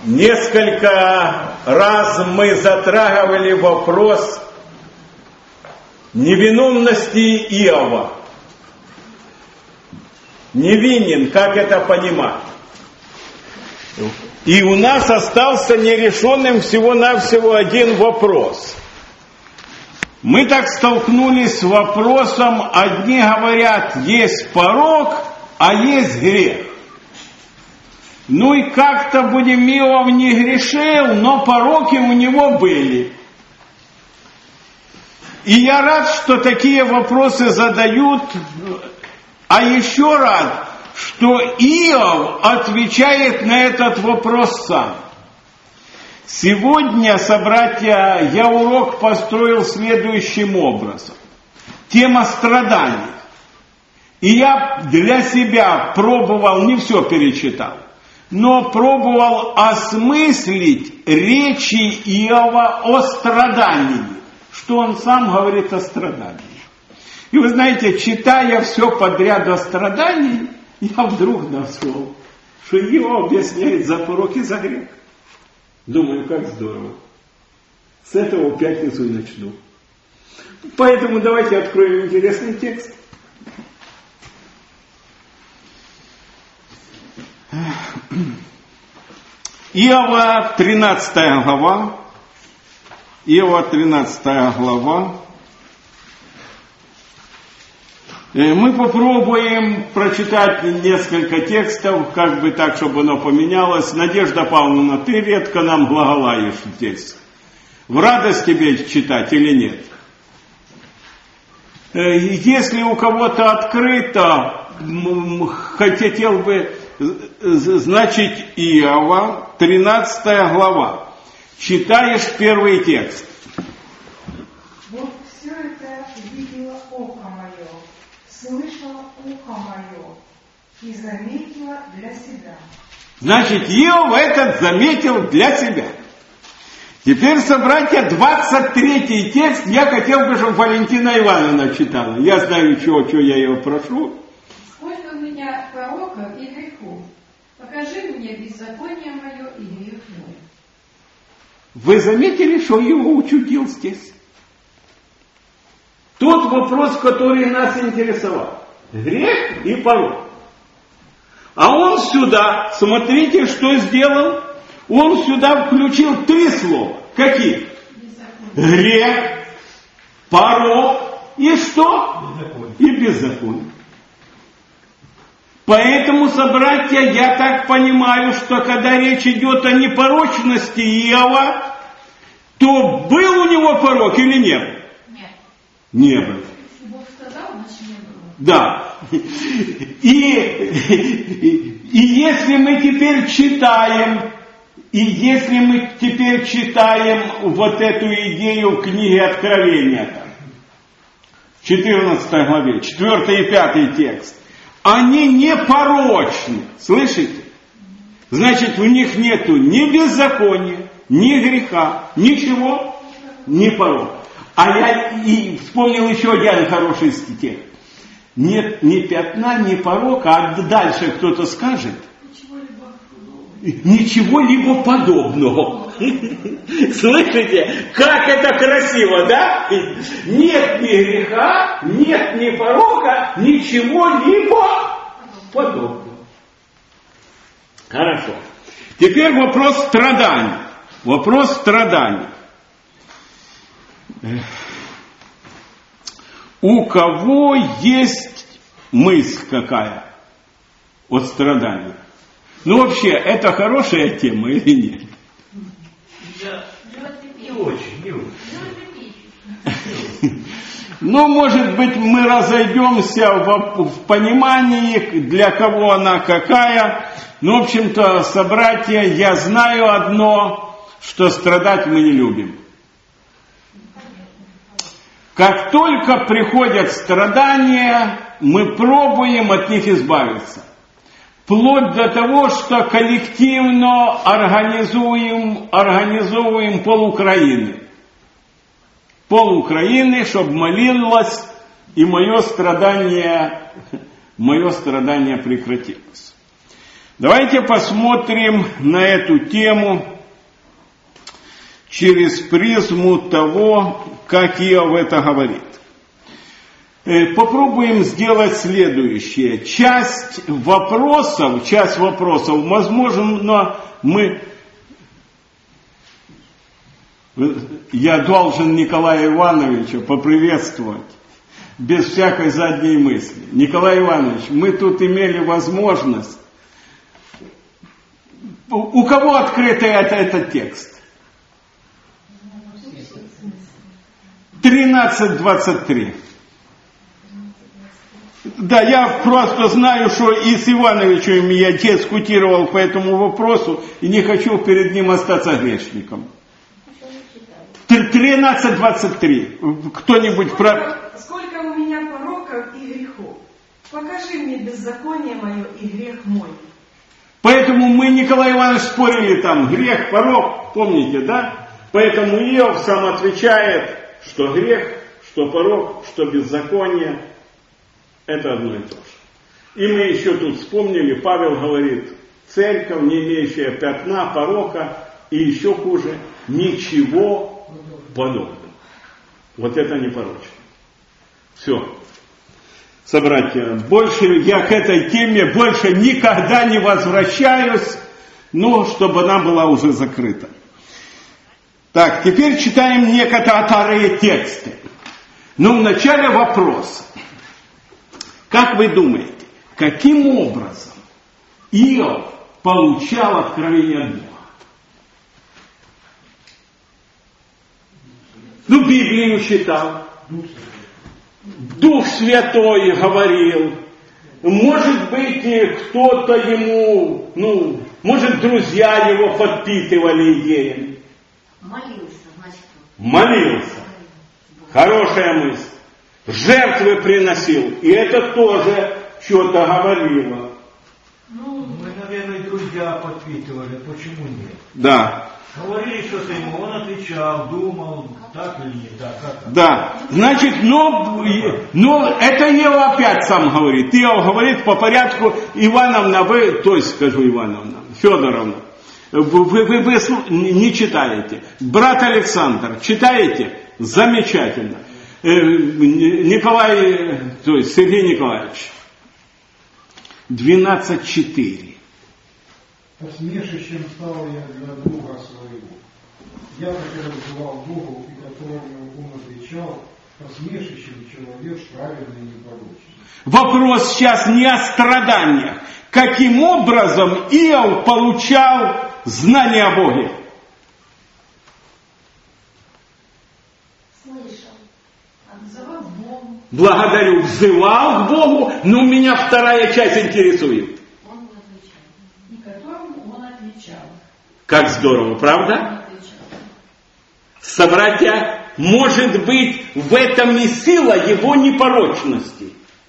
Несколько раз мы затрагивали вопрос невиновности Иова. Невинен, как это понимать? И у нас остался нерешенным всего-навсего один вопрос. Мы так столкнулись с вопросом, одни говорят, есть порок, а есть грех. Ну и как-то будем Иов не грешил, но пороки у него были. И я рад, что такие вопросы задают, а еще рад, что Иов отвечает на этот вопрос сам. Сегодня, собратья, я урок построил следующим образом. Тема страданий. И я для себя пробовал, не все перечитал, но пробовал осмыслить речи Иова о страдании. Что он сам говорит о страдании. И вы знаете, читая все подряд о страдании, я вдруг нашел, что Иов объясняет за порок и за грех. Думаю, как здорово. С этого в пятницу и начну. Поэтому давайте откроем интересный текст. Иова 13 глава. Иова 13 глава. Мы попробуем прочитать несколько текстов, как бы так, чтобы оно поменялось. Надежда Павловна, ты редко нам глаголаешь здесь. В радость тебе читать или нет? Если у кого-то открыто, хотел бы, значит, Иова, 13 глава. Читаешь первый текст. Вот все это видело око мое, слышало ухо мое и заметило для себя. Значит, Иов этот заметил для себя. Теперь, собратья, 23 текст я хотел бы, чтобы Валентина Ивановна читала. Я знаю, чего я ее прошу. Сколько у меня пороков и грехов. Покажи мне беззаконие мое и грех мой. Вы заметили, что его учудил здесь? Тот вопрос, который нас интересовал. Грех и порок. А он сюда, смотрите, что сделал. Он сюда включил 3 слова. Какие? Грех, порок и что? И беззаконие. Поэтому, собратья, я так понимаю, что когда речь идет о непорочности Иова, то был у него порок или не был? Нет. Не был. Бог сказал, значит не было. Да. И если мы теперь читаем, вот эту идею в книге Откровения, в 14 главе, 4 и 5 текст, они непорочны. Слышите? Значит, в них нету ни беззакония, ни греха, ничего, ни порока. А я и вспомнил еще один хороший стих. Нет ни пятна, ни порока, а дальше кто-то скажет. Ничего-либо подобного. Слышите, как это красиво, да? Нет ни греха, нет ни порока, ничего-либо подобного. Хорошо. Теперь вопрос страданий. Вопрос страданий. У кого есть мысль какая от страданий? Ну вообще, это хорошая тема или нет? Не очень. Ну, может быть, мы разойдемся в понимании, для кого она какая. Ну, в общем-то, собратья, я знаю одно, что страдать мы не любим. Как только приходят страдания, мы пробуем от них избавиться. Вплоть до того, что коллективно организовываем пол Украины, чтобы молилась, и мое страдание прекратилось. Давайте посмотрим на эту тему через призму того, как Иов это говорит. Попробуем сделать следующее. Часть вопросов, возможно, я должен Николая Ивановича поприветствовать без всякой задней мысли. Николай Иванович, мы тут имели возможность. У кого открытый этот текст? 13:23. Да, я просто знаю, что и с Ивановичем я дискутировал по этому вопросу, и не хочу перед ним остаться грешником. 13:23. Кто-нибудь Сколько у меня пороков и грехов? Покажи мне беззаконие мое и грех мой. Поэтому мы, Николай Иванович, спорили там, грех, порок, помните, да? Поэтому Иов сам отвечает, что грех, что порок, что беззаконие, это одно и то же. И мы еще тут вспомнили, Павел говорит, церковь, не имеющая пятна, порока, и еще хуже, ничего подобного. Вот это непорочно. Все. Собратья, больше я к этой теме больше никогда не возвращаюсь, но чтобы она была уже закрыта. Так, теперь читаем некоторые тексты. Но вначале вопрос. Как вы думаете, каким образом Иов получал откровение от Бога? Библию читал. Дух Святой говорил. Может быть, кто-то ему, может, друзья его подпитывали идеями. Молился. Хорошая мысль. Жертвы приносил. И это тоже что-то говорило. Мы, наверное, друзья подпитывали. Почему нет? Да. Говорили что-то ему, он отвечал, думал, так или не так. Да. Значит, это Иов опять сам говорит. Иов говорит по порядку. Ивановна, Федоровна, вы не читаете. Брат Александр, читаете? Замечательно. Сергей Николаевич. 12:4. Посмешищем стал я для Бога своего. Я, который взывал Богу, и которому он отвечал, посмешищем человек праведный и непорочный. Вопрос сейчас не о страданиях. Каким образом Иов получал знание о Боге? Благодарю, взывал к Богу, но меня вторая часть интересует. И которому он отвечал. Как здорово, правда? Собратья, может быть, в этом и сила его непорочности.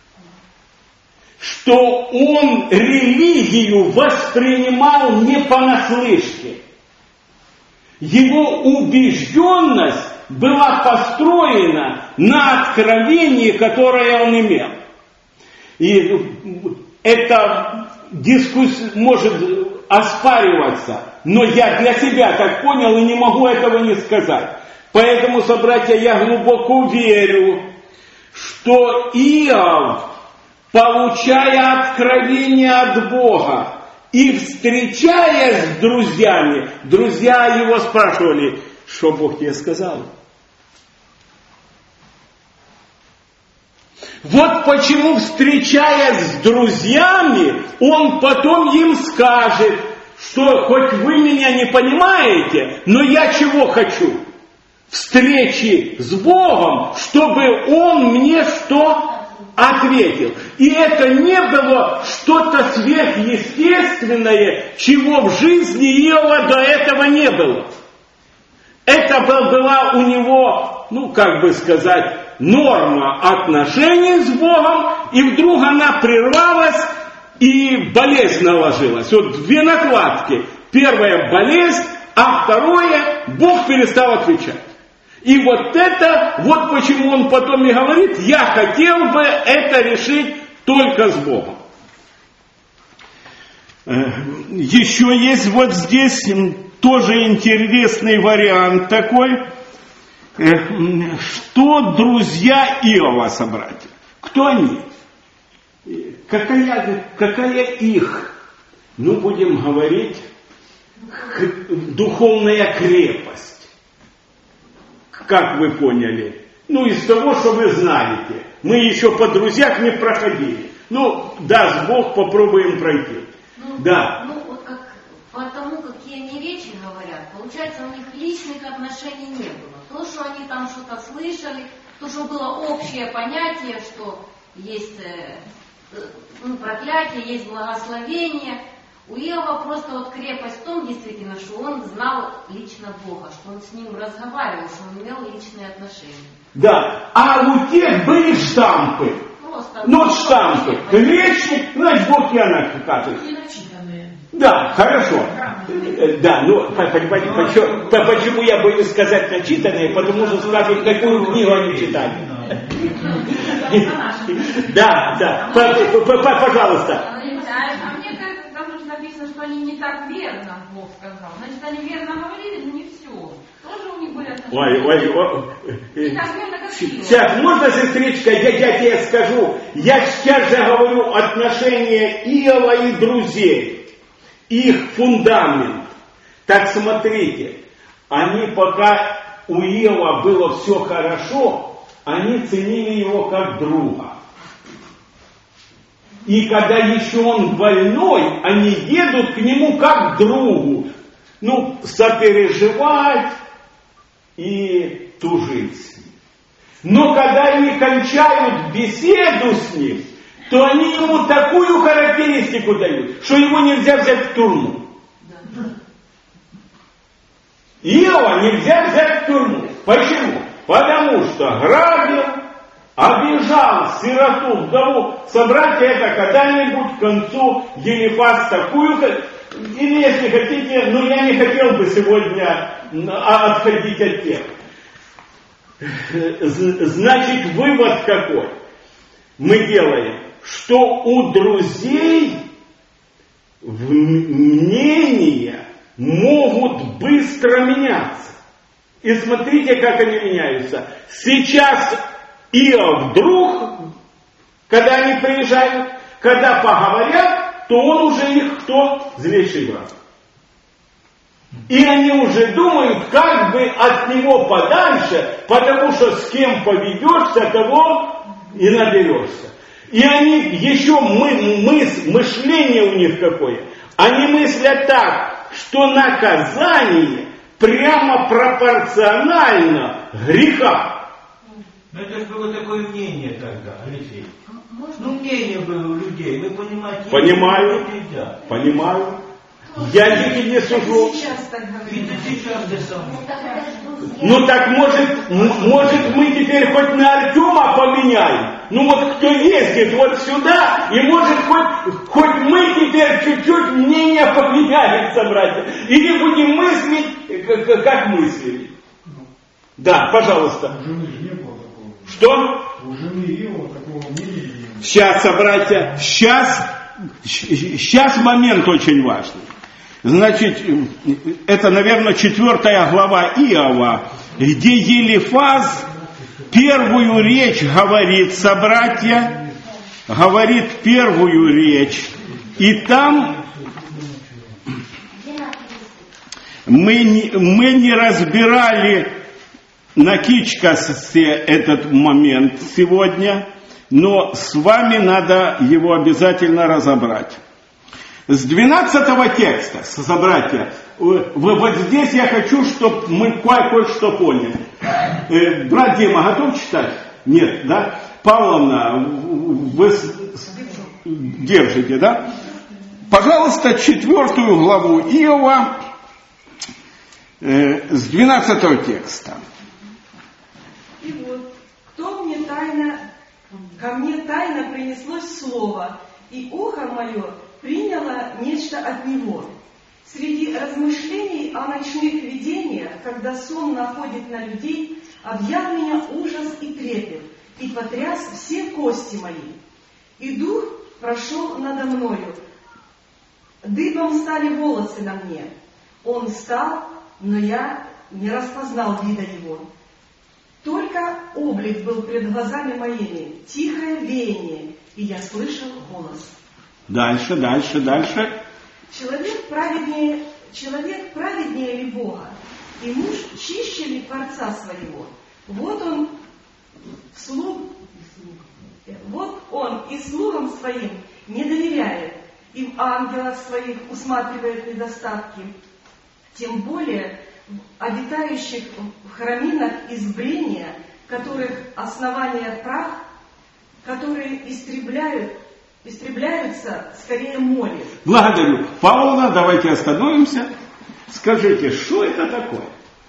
Что он религию воспринимал не понаслышке. Его убежденность была построена на откровении, которое он имел. И эта дискуссия может оспариваться, но я для себя так понял и не могу этого не сказать. Поэтому, собратья, я глубоко верю, что Иов, получая откровение от Бога и встречаясь с друзьями, друзья его спрашивали, что Бог тебе сказал? Вот почему, встречаясь с друзьями, он потом им скажет, что хоть вы меня не понимаете, но я чего хочу? Встречи с Богом, чтобы Он мне что ответил. И это не было что-то сверхъестественное, чего в жизни Иова до этого не было. Это была у него, норма отношений с Богом, и вдруг она прервалась, и болезнь наложилась. Вот две накладки. Первая болезнь, а второе, Бог перестал отвечать. И вот почему он потом и говорит, я хотел бы это решить только с Богом. Еще есть вот здесь тоже интересный вариант такой. Что друзья Иова, собратья? Кто они? Какая их, ну будем говорить, духовная крепость? Как вы поняли? Ну, из того, что вы знаете. Мы еще по друзьях не проходили. Ну, даст Бог, попробуем пройти. Да. Ну, вот как, по тому, какие они речи говорят, получается, у них личных отношений не было. То, что они там что-то слышали, то, что было общее понятие, что есть проклятие, есть благословение. У Иова просто вот крепость в том, действительно, что он знал лично Бога, что он с ним разговаривал, что он имел личные отношения. Да, а у тех были штампы. Просто Ну, штампы. Речи, значит, Бог и она как-то. Да, хорошо. Да, ну, понимаете, почему я боюсь сказать начитанные, потому что скажут, какую книгу они читали. Да, пожалуйста. А мне кажется, там уже написано, что они не так верно, Бог сказал. Значит, они верно говорили, но не все. Тоже у них были отношения. Не так верно, как Иова. Сейчас, можно, сестричка, я тебе скажу, я сейчас же говорю отношения Иова и друзей, их фундамент. Так смотрите, они пока у Иова было все хорошо, они ценили его как друга. И когда еще он больной, они едут к нему как к другу. Ну, сопереживать и тужить с ним. Но когда они кончают беседу с ним, то они ему такую характеристику дают, что его нельзя взять в тюрьму. Иова нельзя взять в тюрьму. Почему? Потому что грабил, обижал сироту, вдову. Собратья, это когда-нибудь к концу Елифаз такую, или если хотите, но я не хотел бы сегодня отходить от тем. Значит, вывод какой? Мы делаем, что у друзей мнения могут быстро меняться. И смотрите, как они меняются. Сейчас Иов друг, когда они приезжают, когда поговорят, то он уже их кто? Злейший враг. И они уже думают, как бы от него подальше, потому что с кем поведешься, того и наберешься. И они еще мышление у них какое. Они мыслят так, что наказание прямо пропорционально греха. Ну это же было такое мнение тогда, Алексей. Ну мнение было у людей, вы понимаете? Понимаю, понимаю. Я не сужу. Сейчас так говорят. И ты сейчас ты сам. Ну так может мы теперь хоть на Артема поменяем. Ну вот кто ездит вот сюда, и может хоть мы теперь чуть-чуть мнение поменяем, собратья. И не будем мыслить, как мыслили. Да, пожалуйста. У жены же не было такого. Что? У жены Иова такого мнения не было. Сейчас, собратья, сейчас момент очень важный. Значит, это, наверное, 4 глава Иова, где Елифаз первую речь говорит, собратья, говорит первую речь. И там мы не разбирали на кичкасе этот момент сегодня, но с вами надо его обязательно разобрать. С 12 текста, собратья, вот здесь я хочу, чтобы мы кое-что поняли. Брат Дима, готов читать? Нет, да? Павловна, вы держите, да? Пожалуйста, 4 главу Иова с 12 текста. И вот, ко мне тайно принеслось слово, и ухо мое приняло нечто от него. Среди размышлений о ночных видениях, когда сон находит на людей, объял меня ужас и трепет, и потряс все кости мои. И дух прошел надо мною, Дыбом стали волосы на мне. Он встал, но я не распознал вида его. Только облик был пред глазами моими, тихое веяние, и я слышал голос. Дальше. Человек праведнее ли Бога, и муж чище ли Творца своего? Вот он и слугам своим не доверяет, и в ангелах своих усматривает недостатки, тем более в обитающих в храминах избрения, которых основание прах, которые истребляются, скорее молит. Благодарю. Павловна, давайте остановимся. Скажите, что это такое?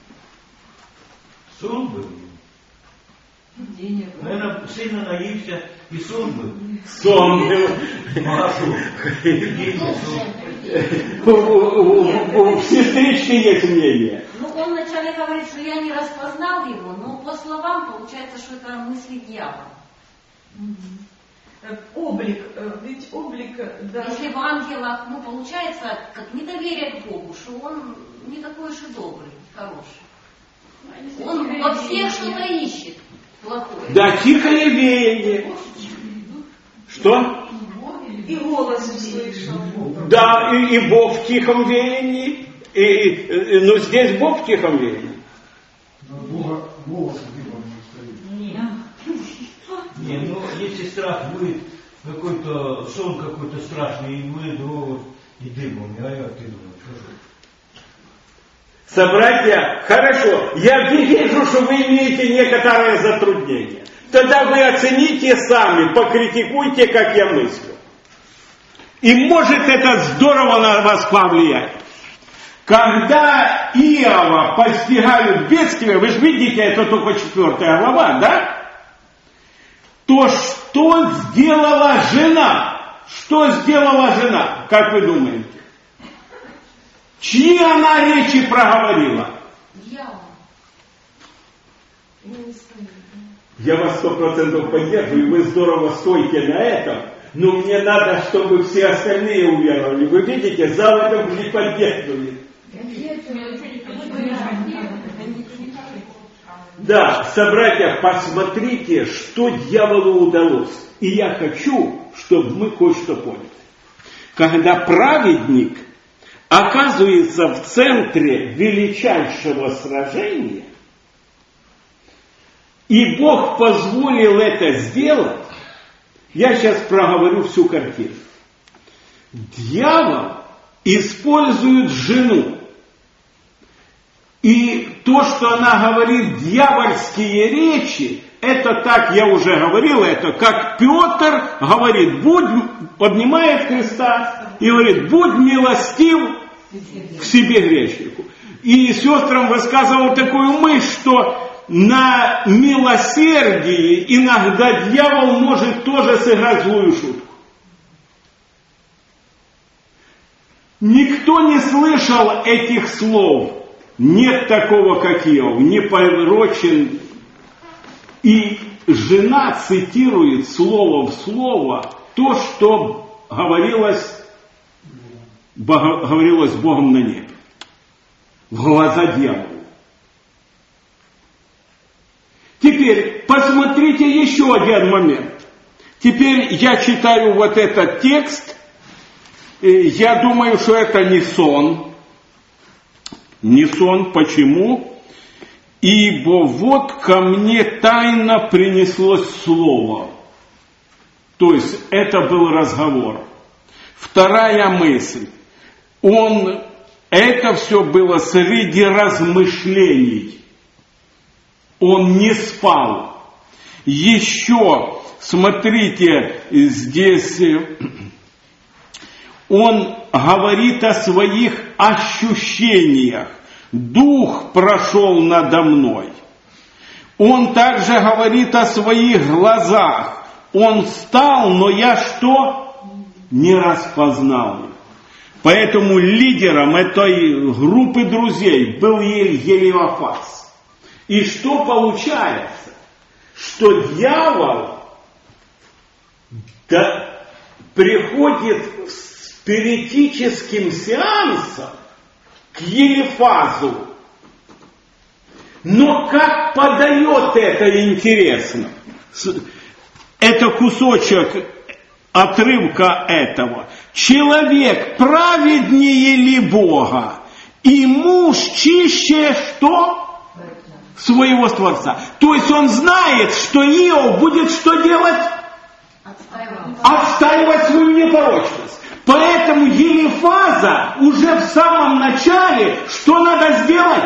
Сон был. Наверное, сильно наився, и сон был. Сон был. Машу. У сестрички есть мнение. Ну, он вначале говорит, что я не распознал его, но по словам получается, что это мысли дьявола. Ведь облик, да. Если в ангелах, получается, как недоверие к Богу, что он не такой уж и добрый, хороший. Он во всех что-то ищет плохое. Да, тихое веяние. Что? И голос услышал. Да, и Бог в тихом веянии. Но здесь Бог в тихом веянии. Но Бога голос дыбом не стоит. Нет, если страх будет, какой-то сон какой-то страшный, и будет и дымом, а я ты думаешь, что же? Собратья, хорошо, я вижу, что вы имеете некоторое затруднение. Тогда вы оцените сами, покритикуйте, как я мыслю. И может это здорово на вас повлиять. Когда Иова постигают бедствия, вы же видите, это только 4 глава, да? То что сделала жена? Что сделала жена, как вы думаете? Чьи она речи проговорила? Дьявол. Я вас 100% поддерживаю, вы здорово стойте на этом, но мне надо, чтобы все остальные уверовали. Вы видите, зал это не поддерживает. Да, собратья, посмотрите, что дьяволу удалось. И я хочу, чтобы мы кое-что поняли. Когда праведник оказывается в центре величайшего сражения, и Бог позволил это сделать, я сейчас проговорю всю картину. Дьявол использует жену. И то, что она говорит дьявольские речи, это так, я уже говорил, это как Петр говорит, поднимает креста и говорит, будь милостив к себе грешнику. И сестрам высказывал такую мысль, что на милосердии иногда дьявол может тоже сыграть злую шутку. Никто не слышал этих слов. Нет такого, как Иов, не порочен. И жена цитирует слово в слово то, что говорилось Богом на небе, в глаза дьяволу. Теперь посмотрите еще один момент. Теперь я читаю вот этот текст. Я думаю, что это не сон. Не сон. Почему? Ибо вот ко мне тайно принеслось слово. То есть это был разговор. Вторая мысль. Это все было среди размышлений. Он не спал. Еще, смотрите, здесь он говорит о своих ощущениях. Дух прошел надо мной. Он также говорит о своих глазах. Он встал, но я что? Не распознал их. Поэтому лидером этой группы друзей был Елеофас. И что получается? Что дьявол приходит спиритическим сеансом к Елифазу. Но как подает это интересно. Это кусочек отрывка этого. Человек праведнее ли Бога, и муж чище что? Своего Творца. То есть он знает, что Иов будет что делать? Отстаивать свою непорочность. Поэтому Елифаза уже в самом начале что надо сделать?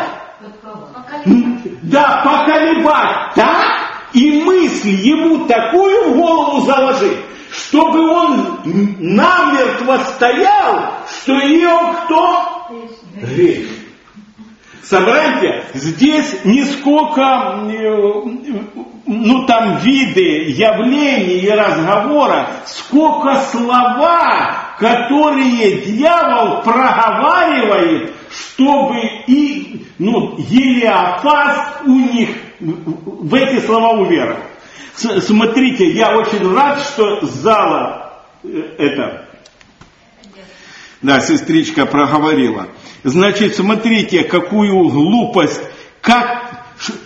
Да, поколебать так, и мысль ему такую в голову заложить, чтобы он намертво стоял, что Иов кто? Грешник. Собратья, здесь не сколько, там виды, явлений и разговора, сколько слова, которые дьявол проговаривает, чтобы Елиафаз у них в эти слова уверовал. Смотрите, я очень рад, что с зала сестричка проговорила. Значит, смотрите, какую глупость, как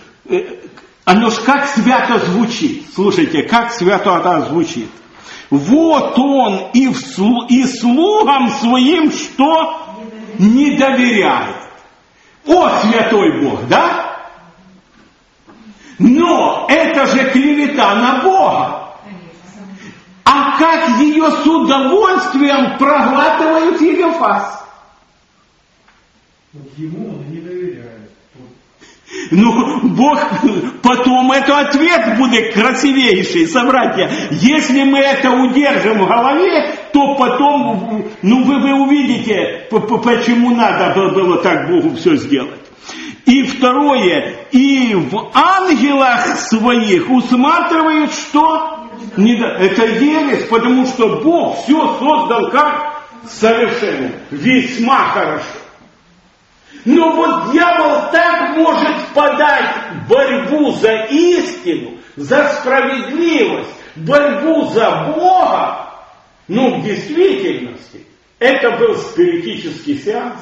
свято звучит. Слушайте, как свято это звучит. Вот он и слугам своим что? Не доверяет. О, святой Бог, да? Но это же клевета на Бога. А как ее с удовольствием проглатывает Елифаз? Вот ему он не доверяет. Бог, потом это ответ будет красивейший, собратья. Если мы это удержим в голове, то потом, вы увидите, почему надо было так Богу все сделать. И второе, и в ангелах своих усматривают, что? Это ересь, потому что Бог все создал как совершенно, весьма хорошо. Но вот дьявол так может подать борьбу за истину, за справедливость, борьбу за Бога. В действительности это был спиритический сеанс.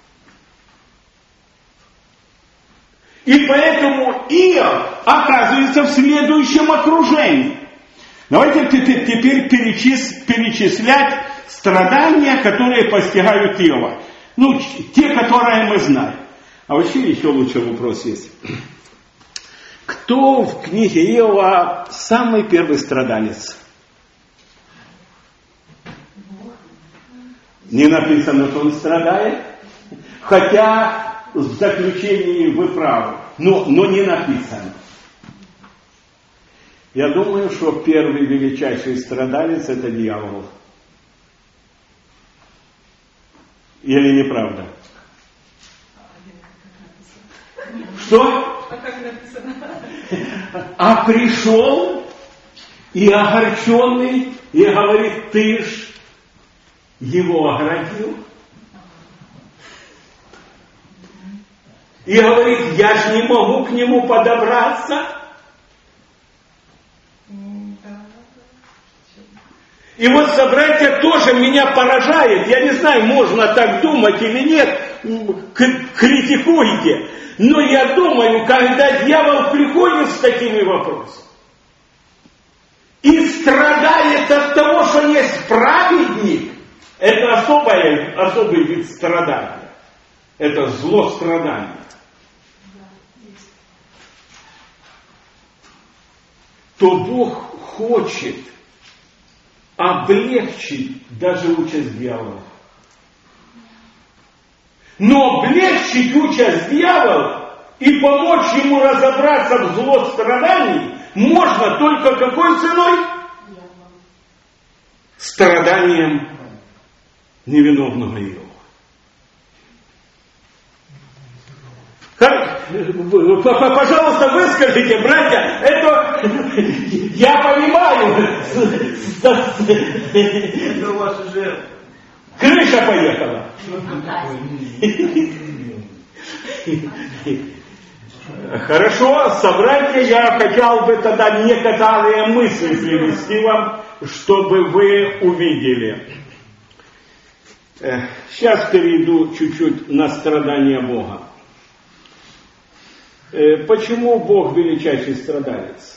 И поэтому Иов оказывается в следующем окружении. Давайте теперь перечислять страдания, которые постигают Иова. Те, которые мы знаем. А вообще еще лучше вопрос есть. Кто в книге Иова самый первый страдалец? Не написано, что он страдает. Хотя в заключении вы правы. Но не написано. Я думаю, что первый величайший страдалец это дьявол. Или неправда? Что? А пришел и огорченный, и говорит, ты ж его оградил. И говорит, я ж не могу к нему подобраться. И вот, собратья, тоже меня поражает. Я не знаю, можно так думать или нет. Критикуйте. Но я думаю, когда дьявол приходит с такими вопросами и страдает от того, что есть праведник, это особый вид страдания. Это зло страдания. То Бог хочет облегчить даже участь дьявола. Но облегчить участь дьявола и помочь ему разобраться в злострадании можно только какой ценой? Страданием невиновного Иова. Пожалуйста, выскажите, братья, это я понимаю. Это у вас уже крыша поехала. Хорошо, собратья, я хотел бы тогда некоторые мысли привести вам, чтобы вы увидели. Сейчас перейду чуть-чуть на страдания Бога. Почему Бог величайший страдалец?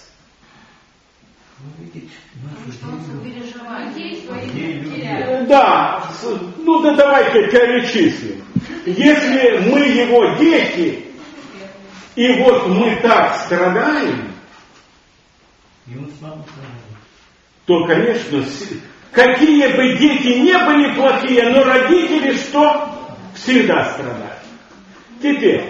Да, ну да давайте перечислим. Если мы его дети, и вот мы так страдаем, то, конечно, какие бы дети не были плохие, но родители что? Всегда страдают. Теперь,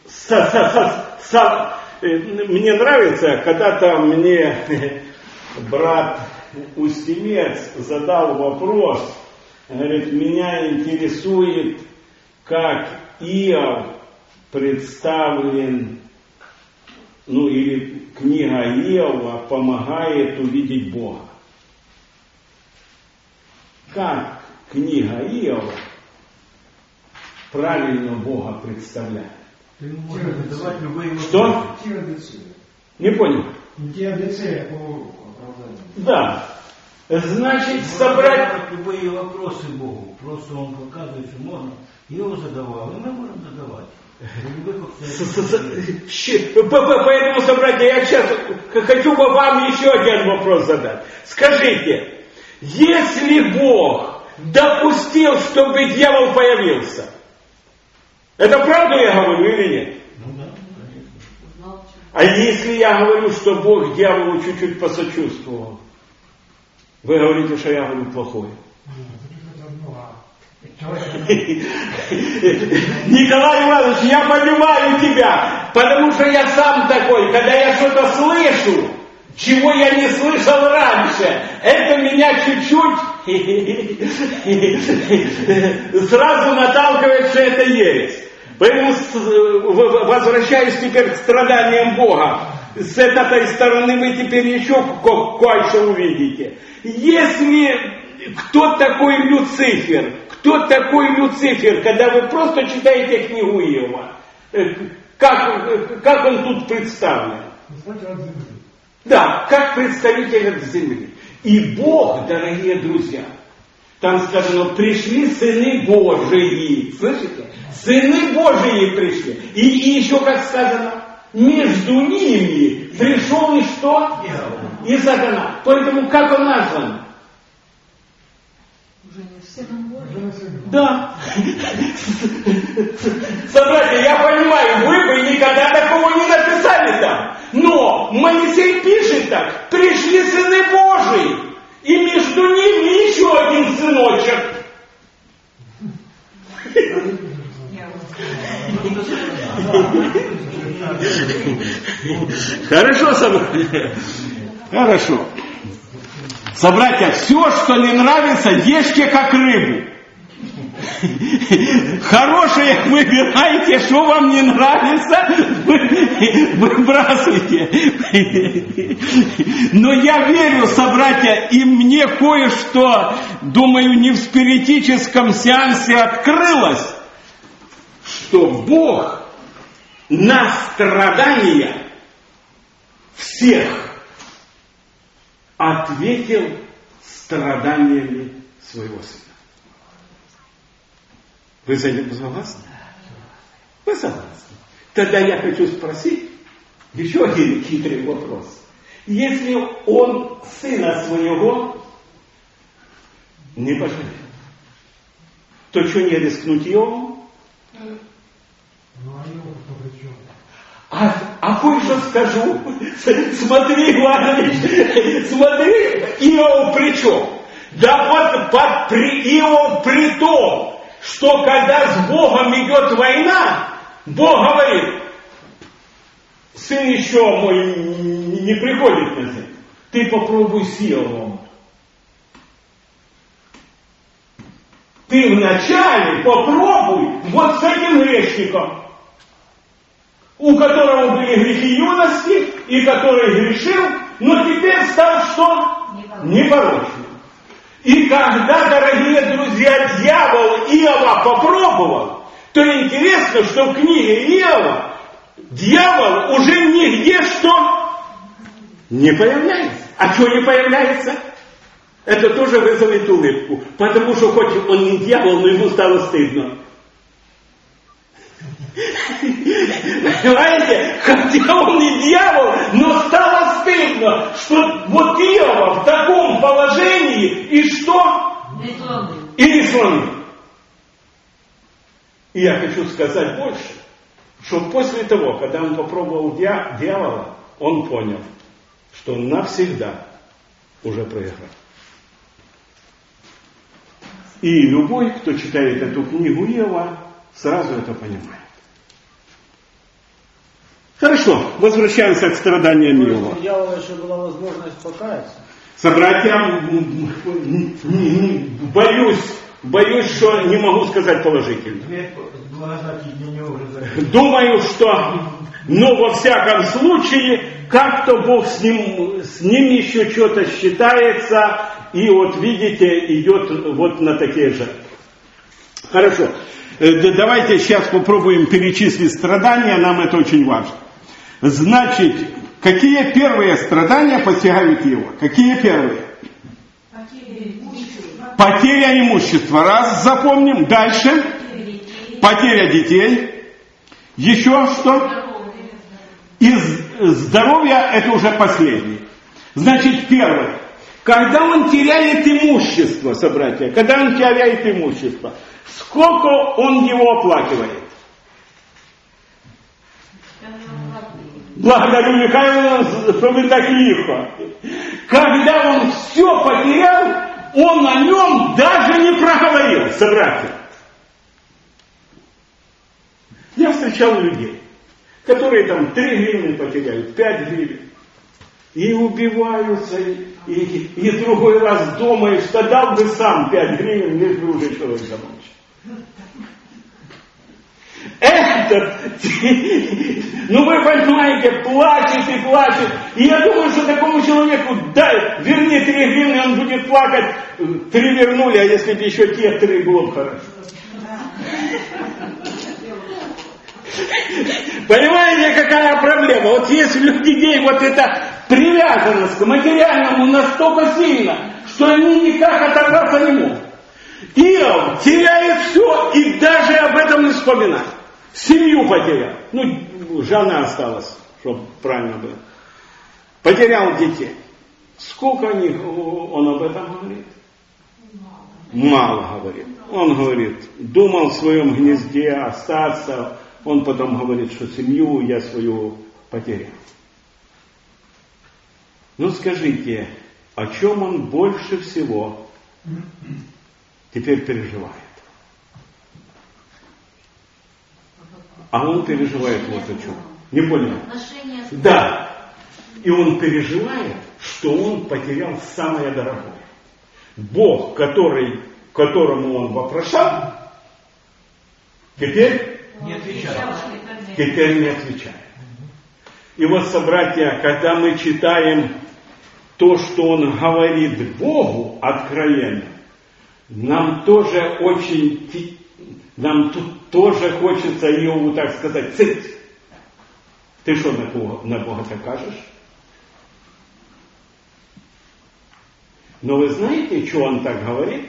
мне нравится, когда-то мне брат Устимец задал вопрос, говорит, меня интересует, как Иов представлен, ну или книга Иова помогает увидеть Бога. Как книга Иова правильно Бога представляет? Что? Не понял. Да. Значит, собрать... Любые вопросы Богу. Просто он показывает, что можно. Его задавал, и мы можем задавать. Поэтому, собратья, я сейчас хочу вам еще один вопрос задать. Скажите, если Бог допустил, чтобы дьявол появился, это правду я говорю или нет? Ну да, конечно. А если я говорю, что Бог дьяволу чуть-чуть посочувствовал, вы говорите, что я говорю плохое? Николай Иванович, я понимаю тебя, потому что я сам такой, когда я что-то слышу, чего я не слышал раньше, это меня чуть-чуть сразу наталкивает, что это есть. Поэтому, возвращаясь теперь к страданиям Бога, с этой стороны вы теперь еще кое-что увидите. Если кто такой Люцифер? Кто такой Люцифер, когда вы просто читаете книгу Иова? Как он тут представлен? Да, как представитель от земли. И Бог, дорогие друзья, там сказано, пришли сыны Божии. Слышите? Сыны Божии пришли. И еще как сказано, между ними пришел и что? И сатана. Поэтому как он назван? Да. Собратья, я понимаю, вы бы никогда такого не написали там. Но Моисей пишет так. Пришли сыны Божии. И между ними еще один сыночек. Хорошо, собратья. Хорошо. Собратья, все, что не нравится, ешьте как рыбу. Хорошее выбирайте, что вам не нравится, выбрасывайте. Но я верю, собратья, и мне кое-что, думаю, не в спиритическом сеансе открылось, что Бог на страдания всех ответил страданиями своего сына. Вы за это согласны? Вы согласны? Тогда я хочу спросить еще один хитрый вопрос. Если он сына своего не пожалел, то что не рискнуть Иову? А кое-что скажу. Смотри, Иванович, смотри, Иов при чем? Да вот Иов при том, что когда с Богом идет война, Бог говорит, сын еще мой не приходит на землю, ты попробуй с Иовом. Ты вначале попробуй вот с этим грешником, у которого были грехи юности, и который грешил, но теперь стал что? Непорочным. И когда, дорогие друзья, дьявол Иова попробовал, то интересно, что в книге Иова дьявол уже нигде что? Не появляется. А что не появляется? Это тоже вызовет улыбку. Потому что хоть он не дьявол, но ему стало стыдно. Понимаете? Хотя он не дьявол, но стало стыдно, что вот Иова в таком положении, и что? Или слоны. И я хочу сказать больше, что после того, когда он попробовал дьявола, он понял, что он навсегда уже проиграл. И любой, кто читает эту книгу Иова, сразу это понимает. Хорошо, возвращаемся к страданиям Иова. У дьявола еще была возможность покаяться. Собратья, боюсь, что не могу сказать положительно. Думаю, что, но во всяком случае, как-то Бог с ним еще что-то считается, и вот видите, идет вот на такие жертвы. Хорошо, давайте сейчас попробуем перечислить страдания, нам это очень важно. Значит, какие первые страдания постигают его? Какие первые? Потеря имущества. Раз, запомним. Дальше. Потеря детей. Еще что? Из здоровья это уже последний. Значит, первое. Когда он теряет имущество, собратья, когда он теряет имущество, сколько он его оплакивает? Благодарю, Михаил, что вы так лихо. Когда он все потерял, он о нем даже не проговорил, собратья. Я встречал людей, которые там 3 гривны потеряют, 5 гривен. И убиваются, и другой раз думаешь, что дал бы сам 5 гривен, лишь бы уже человек замолчал. Этот, ну вы понимаете, плачет и плачет. И я думаю, что такому человеку, дай, верни 3 гривны, он будет плакать. 3 вернули, а если бы еще те 3 было бы хорошо. Понимаете, какая проблема? Вот есть у людей вот эта привязанность к материальному настолько сильно, что они никак оторваться не могут. Иов теряет все и даже об этом не вспоминает. Семью потерял. Ну, жена осталась, чтобы правильно было. Потерял детей. Сколько он об этом говорит? Мало говорит. Он говорит, думал в своем гнезде остаться. Он потом говорит, что семью я свою потерял. Ну скажите, о чем он больше всего теперь переживает? А он переживает вот о чем. Не понял? Да. И он переживает, что он потерял самое дорогое. Бог, которому он вопрошал, теперь не отвечает. И вот, собратья, когда мы читаем то, что он говорит Богу откровенно, нам тоже хочется Иову так сказать, цыть. Ты что на Бога-то кажешь? Но вы знаете, что он так говорит?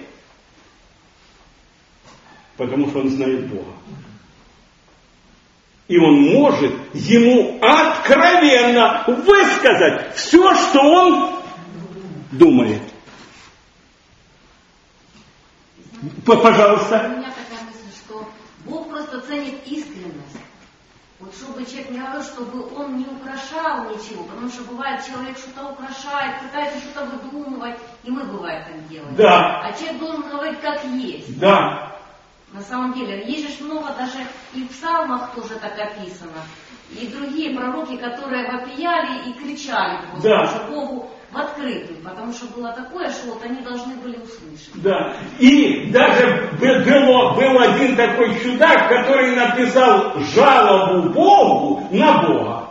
Потому что он знает Бога. И он может ему откровенно высказать все, что он думает. Пожалуйста. У меня такая мысль, что Бог просто ценит искренность. Вот чтобы человек не говорил, чтобы он не украшал ничего, потому что бывает, человек что-то украшает, пытается что-то выдумывать, и мы бывает так делаем. Да. А человек должен говорить как есть. Да. На самом деле, есть же много, даже и в псалмах тоже так описано, и другие пророки, которые вопияли и кричали Богу в открытую, потому что было такое, что вот они должны были услышать. Да, и даже был один такой чудак, который написал жалобу Богу на Бога.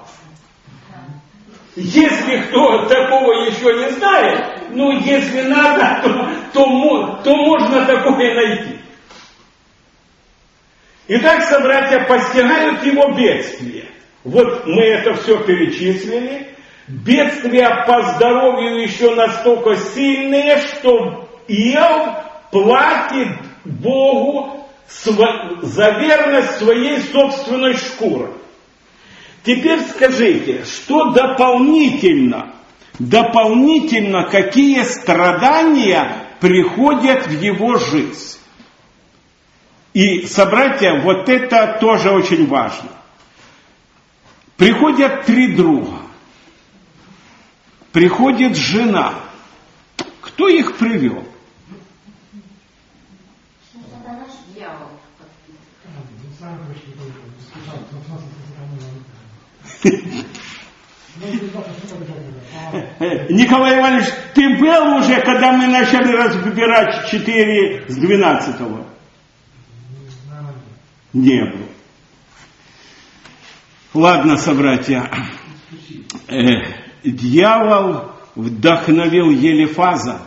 Если кто такого еще не знает, ну если надо, то можно такое найти. Итак, собратья, постигают его бедствия. Вот мы это все перечислили. Бедствия по здоровью еще настолько сильные, что Иов платит Богу за верность своей собственной шкуры. Теперь скажите, что дополнительно какие страдания приходят в его жизнь? И, собратья, вот это тоже очень важно. Приходят 3 друга. Приходит жена. Кто их привел? Николай Иванович, ты был уже, когда мы начали разбирать 4 с 12-го? Не был. Ладно, собратья. Дьявол вдохновил Елифаза.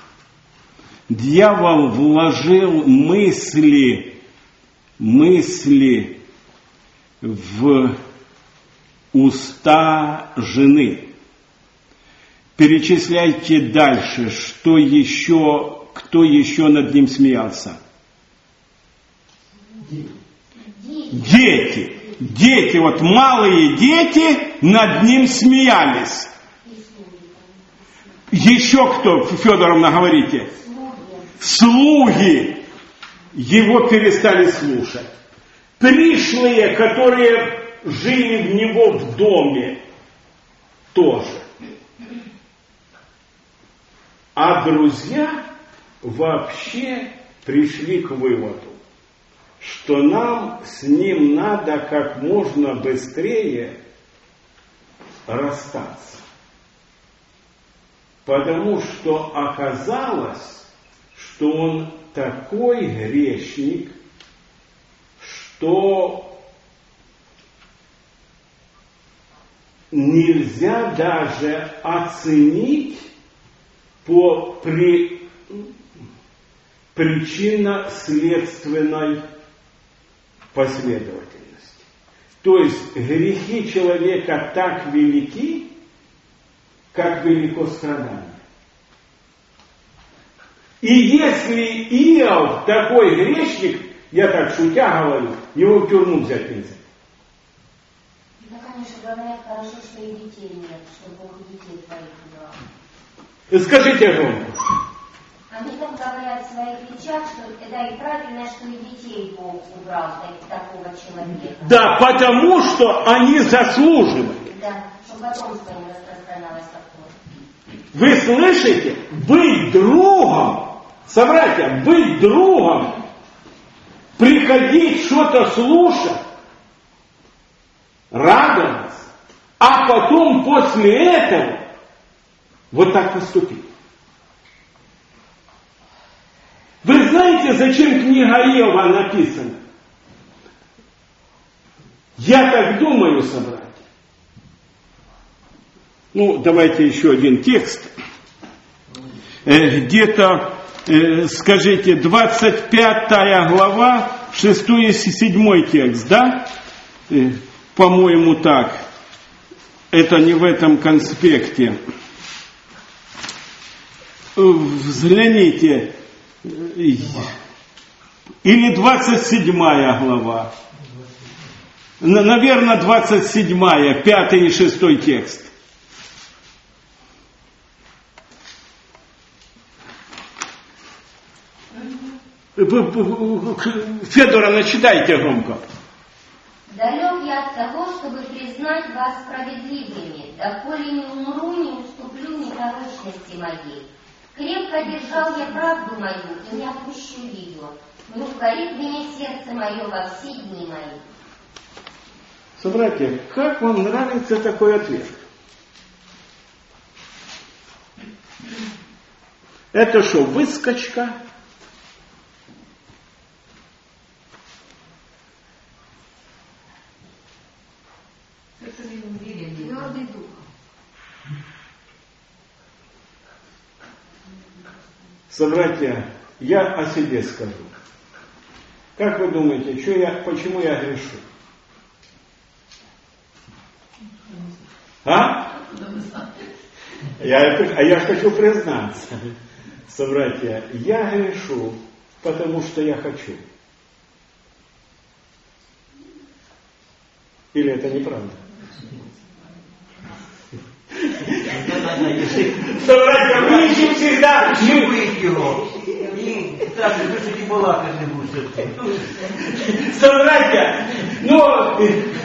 Дьявол вложил мысли в уста жены. Перечисляйте дальше, кто еще над ним смеялся. Дети, вот малые дети над ним смеялись. Еще кто, Федоровна, говорите? Слуги его перестали слушать. Пришлые, которые жили в него в доме, тоже. А друзья вообще пришли к выводу, что нам с ним надо как можно быстрее расстаться. Потому что оказалось, что он такой грешник, что нельзя даже оценить по причинно-следственной последовательности. То есть грехи человека так велики, как велико страдание. И если Иов такой грешник, я так шутя говорю, его в тюрьму взять нельзя. Да, конечно, говорят, хорошо, что и детей нет, что Бог и детей твоих убрал. Скажите громко. Они там говорят в своих речах, что это и правильно, что и детей Бог убрал такого человека. Да, потому что они заслуживали. Да, чтобы потомство не распространялось такое. Вы слышите? Быть другом, собратья, быть другом, приходить что-то слушать, радоваться, а потом после этого вот так поступить. Вы знаете, зачем книга Иова написана? Я так думаю, собратья. Ну, давайте еще один текст. Где-то, скажите, 25 глава, 6 и 7 текст, да? По-моему, так. Это не в этом конспекте. Взгляните. Или 27 глава. Наверное, 27, 5 и 6 текст. Федоровна, читайте громко. Далек я от того, чтобы признать вас справедливыми, доколе не умру, не уступлю непорочности моей. Крепко держал я правду мою, и не отпущу ее. Не укорит меня сердце мое во все дни мои. Собратья, как вам нравится такой ответ? Это что, выскочка? Твердый дух. Собратья, я о себе скажу. Как вы думаете, почему я грешу? А? Я хочу признаться, собратья, я грешу, потому что я хочу. Или это неправда? Собратья, мы ищем всегда... Собратья, но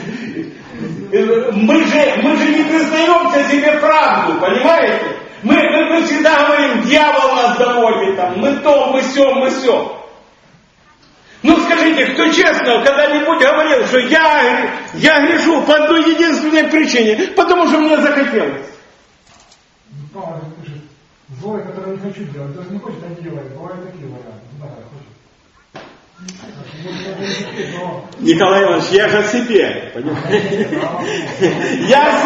мы же не признаемся себе правду, понимаете? Мы всегда говорим, дьявол нас доводит, там, мы то, мы сё, мы сё. Ну скажите, кто честно когда-нибудь говорил, что я грешу по одной единственной причине, потому что мне захотелось? Павел пишет, злое, которое не хочу делать, даже не хочет, а делает. Бывают такие варианты. Да, хочет. Николай Иванович, я же о себе, понимаете? Я о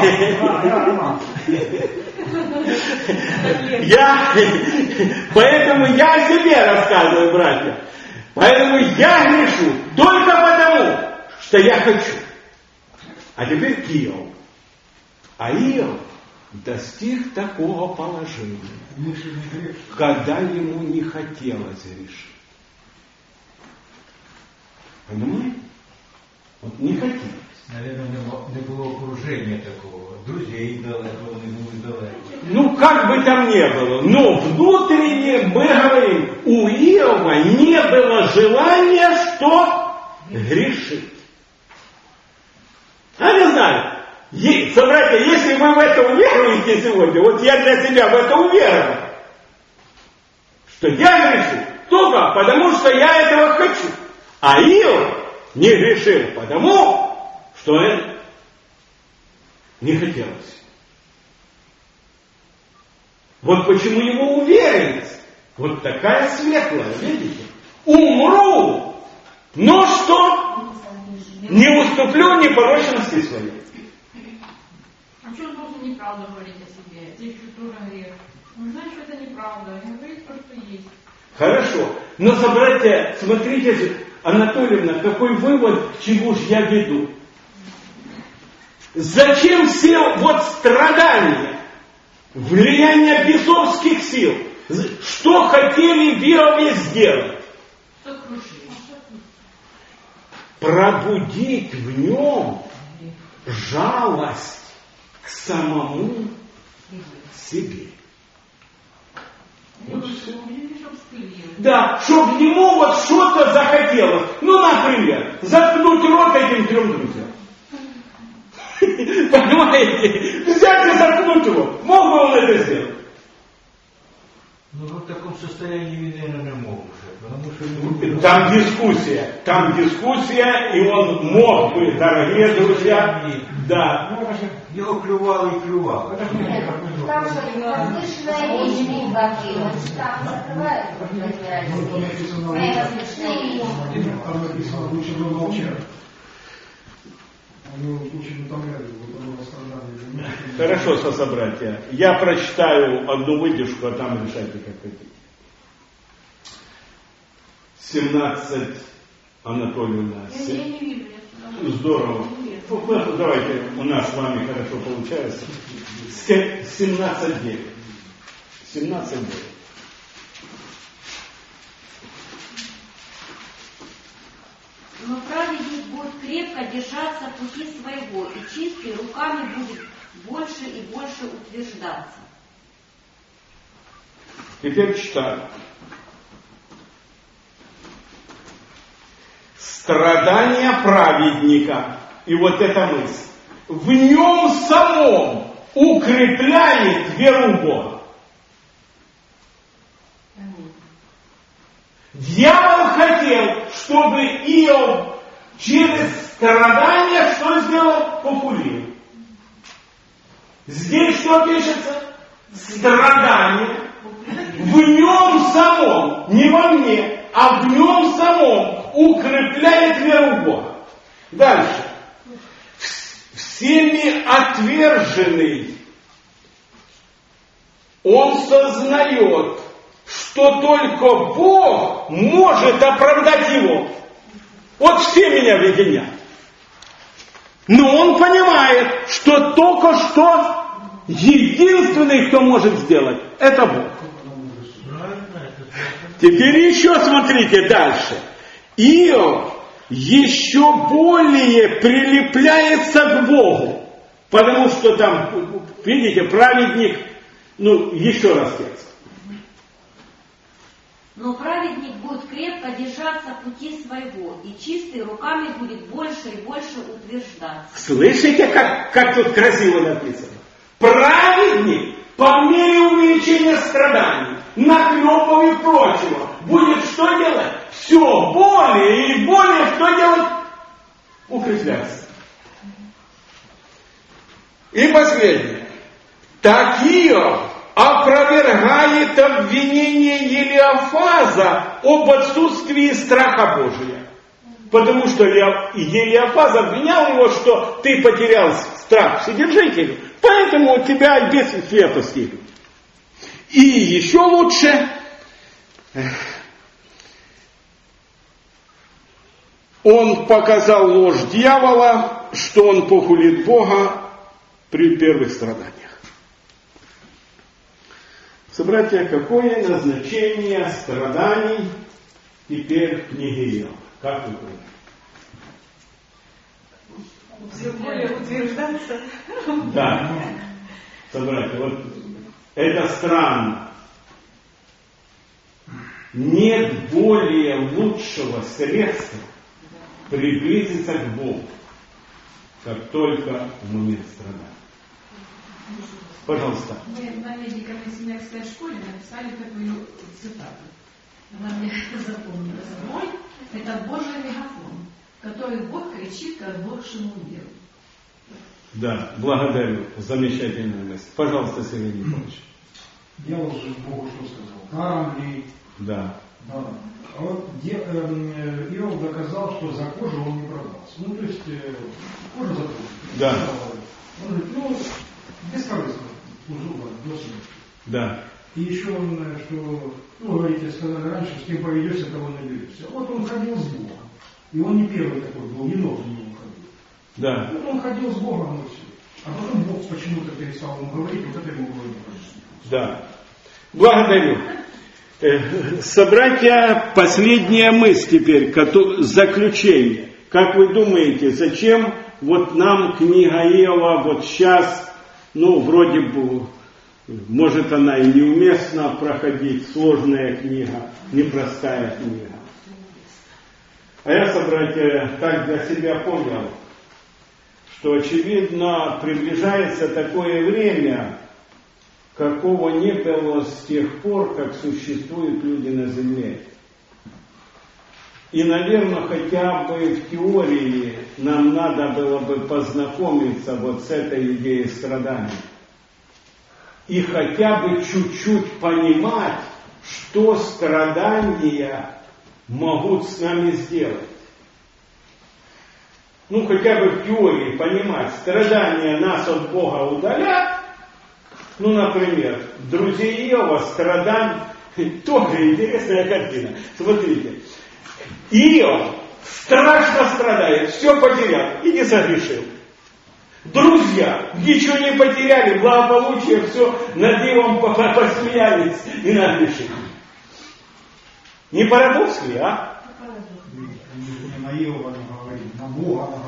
себе. Поэтому я о себе рассказываю, братья. Поэтому я грешу только потому, что я хочу. А теперь к Иову. А Иов достиг такого положения, когда ему не хотелось грешить. Понимаете? Вот не хотелось. Наверное, не было окружения такого, друзей далеко, не было далеко. Ну, как бы там ни было, но внутренне мы говорим, у Иова не было желания, что грешить. А не знаю, собратья, если вы в это уверуете сегодня, вот я для себя в это уверовал, что я грешу только потому, что я этого хочу. А Иов не грешил потому, что это не хотелось. Вот почему его уверенность вот такая светлая, видите? Умру, но что? Не уступлю непорочности своей. А что он должен неправду говорить о себе? Это еще тоже грех. Он знает, что это неправда. Он говорит то, что есть. Хорошо. Но, собратья, смотрите, Анатольевна, какой вывод, к чему же я веду? Зачем все вот страдания, влияние бесовских сил? Что хотели в Иове сделать? Пробудить в нем жалость к самому себе. Вот все. Да, чтобы ему вот что-то захотелось. Ну, например, заткнуть рот этим 3 друзьям. Понимаете? Взять и заткнуть рот. Мог бы он это сделать? Ну, в таком состоянии, наверное, не мог уже. Потому что... Там дискуссия, и он мог бы, дорогие друзья, да. Его клювало и клювало. Там же возвышенная речь Бога, он там закрывает Там написано, лучше бы молчать. Они очень утомляли страдания. Хорошо, сособратья. Я прочитаю одну выдержку, а там решайте, как хотите. 17, Анатольевна. Я не вижу. Здорово. Давайте, у нас с вами хорошо получается. 17:9. 17:9. Но праведник будет крепко держаться пути своего, и чистый руками будет больше и больше утверждаться. Теперь читаю. Страдания праведника, и вот эта мысль, в нем самом укрепляет веру в Бога. Дьявол хотел, чтобы Иов через страдания что сделал? Популил. Здесь что пишется? Страдания. В нем самом, не во мне, а в нем самом укрепляет веру в Бога. Дальше. Всеми отверженный, он сознает, что только Бог может оправдать его. Вот все меня объединят. Но он понимает, что только что Единственный, кто может сделать, это Бог. Теперь еще смотрите дальше. Иов еще более прилепляется к Богу. Потому что там, видите, праведник, еще раз текст. Но праведник будет крепко держаться пути своего, и чистый руками будет больше и больше утверждаться. Слышите, как тут красиво написано? Праведник по мере увеличения страданий, наклепов и прочего будет что делать? Все более и более что делать? Укрепляться. И последнее. Так Иов опровергает обвинение Елиафаза об отсутствии страха Божия. Потому что Елиафаз обвинял его, что ты потерял страх Вседержителю, поэтому у тебя бедствия постигли. И еще лучше, он показал ложь дьявола, что он похулит Бога при первых страданиях. Собратья, какое назначение страданий теперь в книге Иова? Как вы думаете? Все более утверждаться. Да. Собратья, вот это странно. Нет более лучшего средства приблизиться к Богу, как только в момент страдания. Пожалуйста. Мы на медико-медицинской школе написали такую цитату. Она мне запомнилась. Боль – это Божий мегафон, который Бог кричит к оглохшему миру. Да, благодарю. Замечательная мысль. Пожалуйста, Сергей Николаевич. Дьявол же Богу что сказал? Даром ли? Да. Да. А вот Иов доказал, что за кожу он не продался. То есть кожа за кожу. Да. Он говорит, бескорыстно служил вам до смерти. Да. И еще он, что, говорите, сказали раньше, с кем поведешься, того наберешься. Вот он ходил с Богом. И он не первый такой был, не новый не ходил. Да. Вот он ходил с Богом и все. А потом Бог почему-то перестал ему говорить, вот это ему было не хорошо. Да. Благодарю. Собратья, последняя мысль теперь, заключение. Как вы думаете, зачем вот нам книга Иова вот сейчас, вроде бы, может она и неуместно проходить, сложная книга, непростая книга. А я, собратья, так для себя понял, что, очевидно, приближается такое время, какого не было с тех пор, как существуют люди на земле. И, наверное, хотя бы в теории нам надо было бы познакомиться вот с этой идеей страданий. И хотя бы чуть-чуть понимать, что страдания могут с нами сделать. Хотя бы в теории понимать, страдания нас от Бога удалят. Например, друзей Иова страдания, тоже интересная картина. Смотрите, Иов страшно страдает, все потерял и не согрешил. Друзья ничего не потеряли, благополучие, все, над Иовом посмеялись и нагрешили. Не парадокс ли, а? Не на Иова она говорит, на Бога она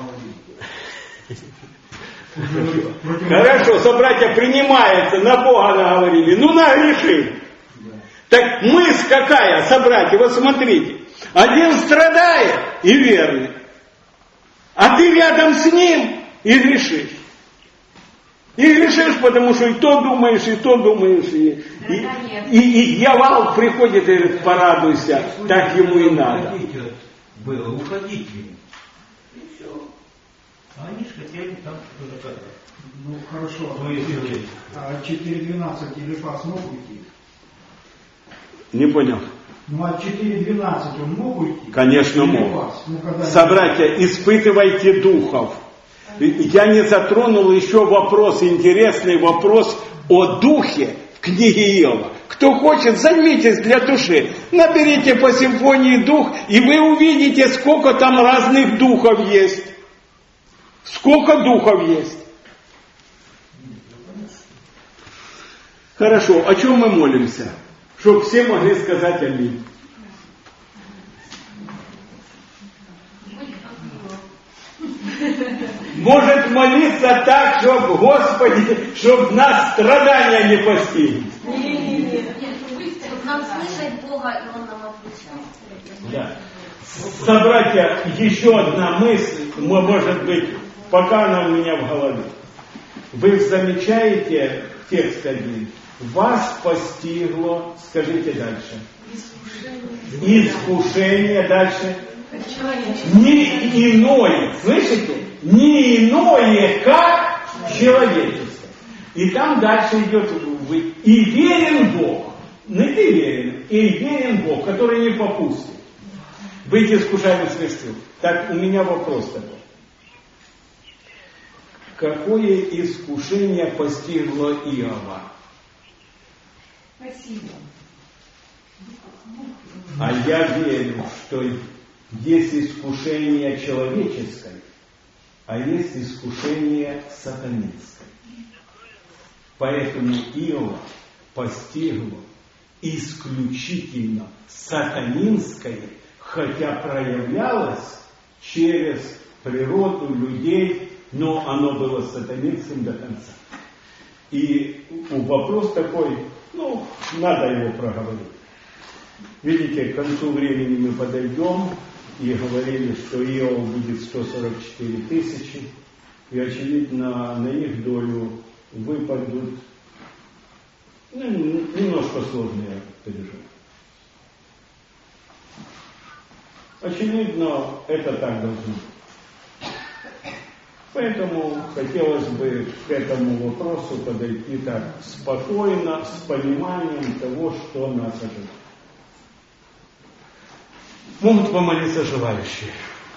говорит. Хорошо, собратья, принимается, на Бога наговорили, нагрешили. Так мысль какая, собратья, вот смотрите. Один страдает и верный, а ты рядом с ним и грешишь. И грешишь, потому что и то думаешь, и то думаешь. И дьявол приходит и говорит, порадуйся, так ему и надо. Было уходить ему. И все. А они же хотели там доказать. Хорошо. А 4.12 Елифаз мог уйти? Не понял. От 4.12 он мог уйти? Конечно, мог. Собратья, испытывайте духов. Я не затронул еще вопрос, интересный вопрос о духе в книге Иова. Кто хочет, займитесь для души. Наберите по симфонии дух, и вы увидите, сколько там разных духов есть. Сколько духов есть. Хорошо, о чем мы молимся? Чтобы все могли сказать аминь. Может молиться так, чтобы, Господи, чтобы нас страдания не постигли. Чтобы нам слышать Бога, и Он нам отвечал. Да. Собратья, еще одна мысль, может быть, пока она у меня в голове. Вы замечаете текст один? Вас постигло, скажите дальше. Искушение дальше. Не иное, слышите? Не иное, как человечество. И там дальше идет вы. И верен Бог. Не ты верен, и верен Бог, который не попустит быть искушаемым сверстью. Так, у меня вопрос такой. Какое искушение постигло Иова? Спасибо. А я верю, что есть искушение человеческое, а есть искушение сатанинское. Поэтому Иова постигло исключительно сатанинское, хотя проявлялось через природу людей, но оно было сатанинским до конца. И вопрос такой, надо его проговорить. Видите, к концу времени мы подойдем и говорили, что Иова будет 144 тысячи, и очевидно на их долю выпадут немножко сложные переживания. Очевидно, это так должно быть. Поэтому хотелось бы к этому вопросу подойти так спокойно, с пониманием того, что нас ожидает. Могут помолиться желающие.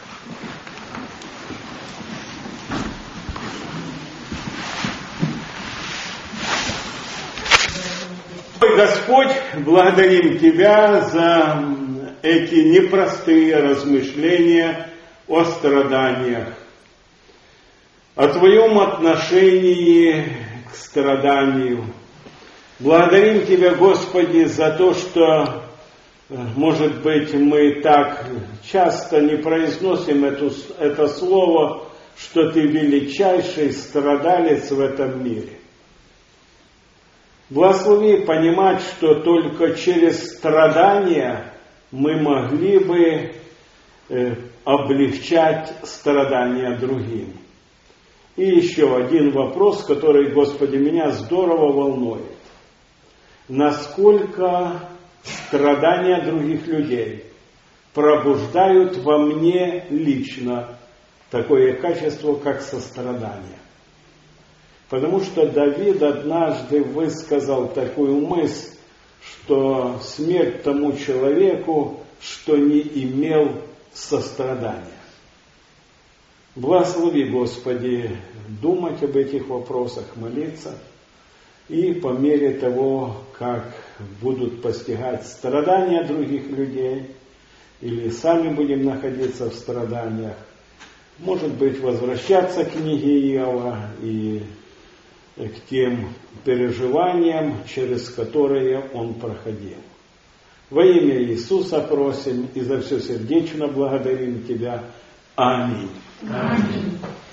Господь, благодарим Тебя за эти непростые размышления о страданиях, о Твоем отношении к страданию. Благодарим Тебя, Господи, за то, что, может быть, мы так часто не произносим это слово, что Ты величайший страдалец в этом мире. Благослови понимать, что только через страдания мы могли бы облегчать страдания другим. И еще один вопрос, который, Господи, меня здорово волнует. Насколько страдания других людей пробуждают во мне лично такое качество, как сострадание. Потому что Давид однажды высказал такую мысль, что смерть тому человеку, что не имел сострадания. Благослови, Господи, думать об этих вопросах, молиться, и по мере того, как будут постигать страдания других людей, или сами будем находиться в страданиях, может быть, возвращаться к книге Иова и к тем переживаниям, через которые он проходил. Во имя Иисуса просим и за все сердечно благодарим Тебя. Аминь. Аминь.